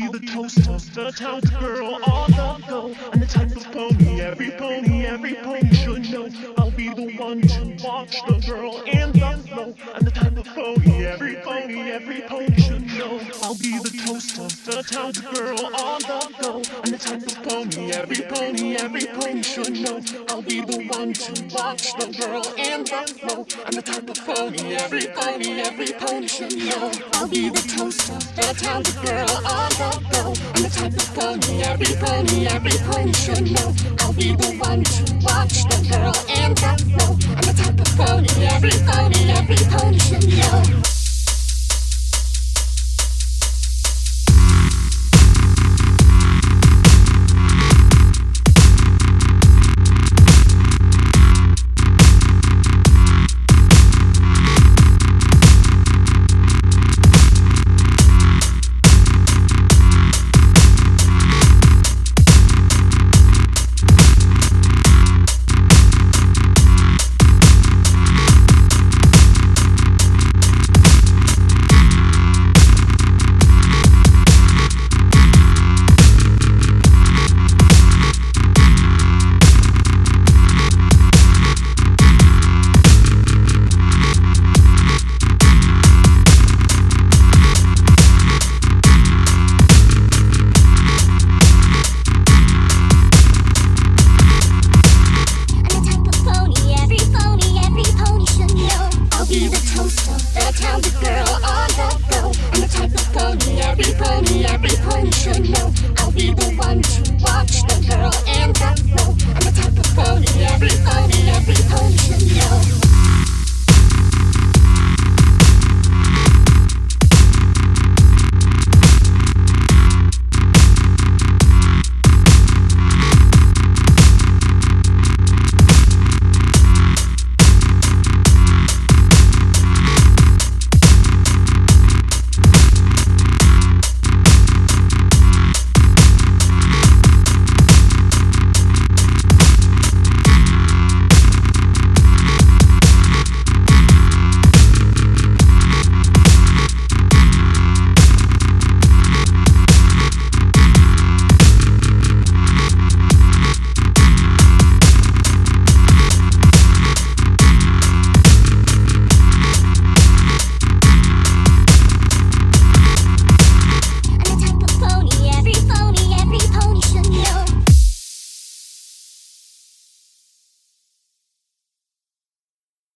be the toast of the town girl on the go. I'm the type of every pony should know. I'll be the one to watch the girl in the flow. I'm the type of every pony should know. I'll be the toast of the town girl on the go. I'm the type of every pony should know. I'll be the one to watch the girl in the flow. I'm the type of every pony should know. I'll be the toast of the town girl on the go. I'm the type of every pony should know.